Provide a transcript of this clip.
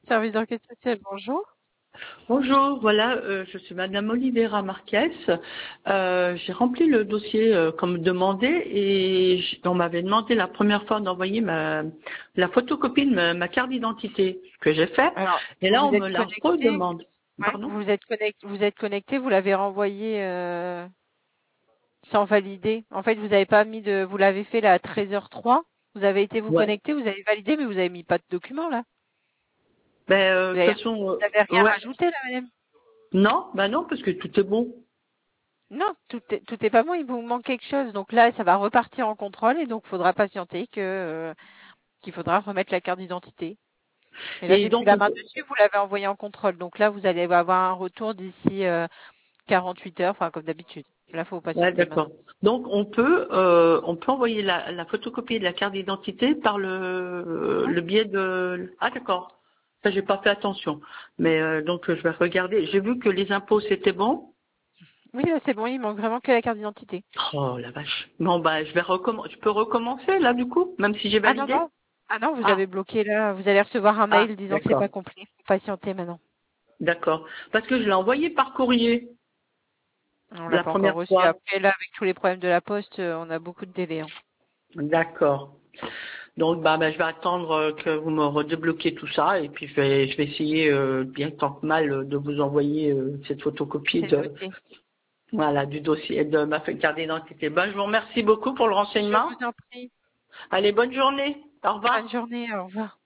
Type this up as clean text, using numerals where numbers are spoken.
Service d'enquête sociale, bonjour. Bonjour, voilà, je suis Madame Olivera Marquez. J'ai rempli le dossier comme demandé et on m'avait demandé la première fois d'envoyer la photocopie de ma carte d'identité, ce que j'ai fait. Alors, Et vous là, vous on êtes me la connecté, redemande. ouais, Pardon? vous êtes connecté, vous l'avez renvoyé sans valider. En fait, vous avez pas mis de, vous l'avez fait là à 13h03. Vous avez été vous Ouais. connecter, vous avez validé, mais vous avez mis pas de document là. Ben, Vous de avez, toute façon, vous avez rien ouais. rajouté là, madame. Non, ben non, parce que tout est bon. Non, tout est pas bon. Il vous manque quelque chose. Donc là, ça va repartir en contrôle et donc faudra patienter qu'il faudra remettre la carte d'identité. Et là, Et j'ai plus donc, la main dessus. Vous l'avez envoyé en contrôle. Donc là, vous allez avoir un retour d'ici 48 heures, enfin comme d'habitude. Là, faut ouais, patienter d'accord. maintenant. Donc, on peut envoyer la photocopie de la carte d'identité par Ouais. le biais de. Ah, d'accord. Ça, j'ai pas fait attention. Mais donc, je vais regarder. J'ai vu que les impôts c'était bon. Oui, là, c'est bon, il manque vraiment que la carte d'identité. Oh la vache. Bon bah, je vais recommencer. Je peux recommencer là du coup, même si j'ai Ah non, validé. non. Ah non, vous Ah, avez bloqué là. Vous allez recevoir un ah, mail disant que c'est d'accord, pas complet. Faut patienter maintenant. d'accord. Parce que je l'ai envoyé par courrier On l'a la pas encore première reçu. fois. Après, là, avec tous les problèmes de la poste, on a beaucoup de délais, hein. D'accord. Donc je vais attendre que vous me redébloquiez tout ça et puis je vais essayer bien tant que mal de vous envoyer cette photocopie C'est de noté. voilà du dossier de ma carte d'identité. Ben, je vous remercie beaucoup pour le Je renseignement. vous en prie. Allez, bonne journée. Au Bonne revoir. journée. Au revoir.